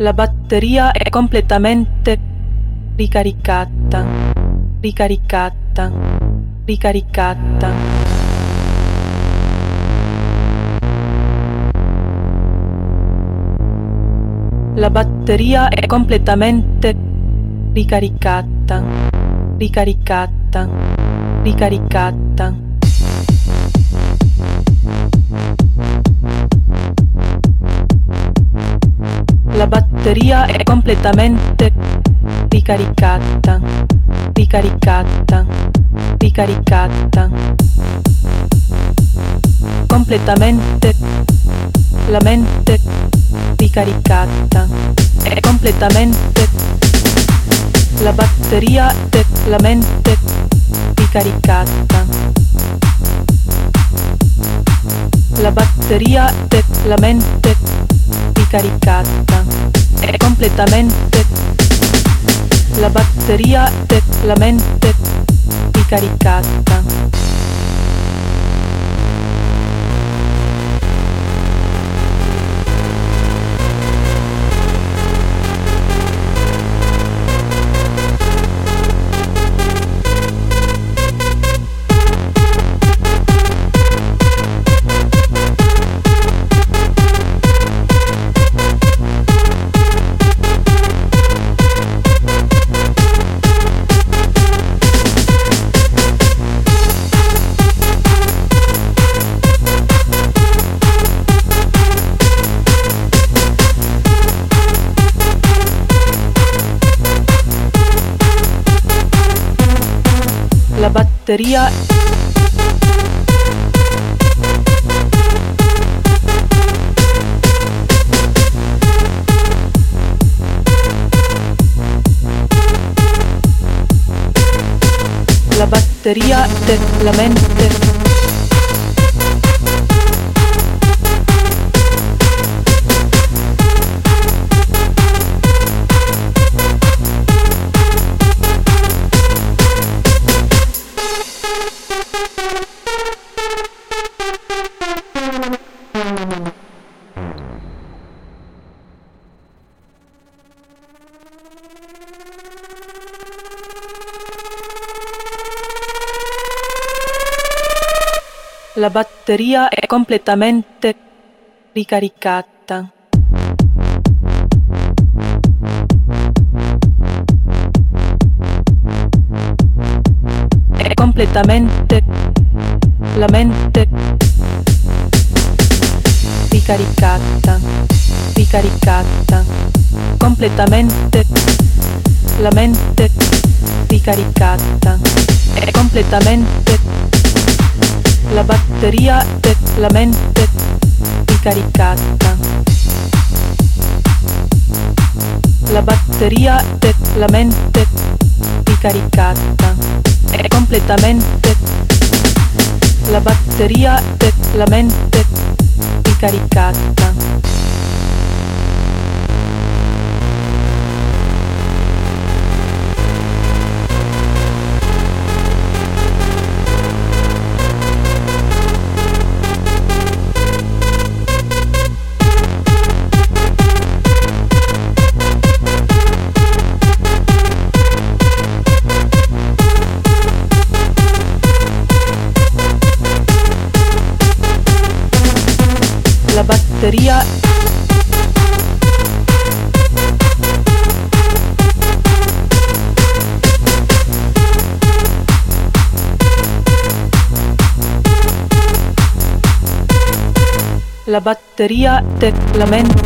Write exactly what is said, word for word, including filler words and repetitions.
La batteria è completamente ricaricata, ricaricata, ricaricata. La batteria è completamente ricaricata, ricaricata, ricaricata. La batteria è completamente ricaricata, ricaricata, ricaricata. Completamente la mente ricaricata. È completamente la batteria della mente ricaricata. La batteria della mente ricaricata. È completamente la batteria della mente ricaricata. La batteria La batteria della mente La batteria è completamente ricaricata. È completamente la mente ricaricata, ricaricata. Completamente la mente ricaricata. È completamente la batteria della mente ricaricata. La batteria della mente ricaricata. È completamente la batteria della mente ricaricata. La batteria La batteria della mente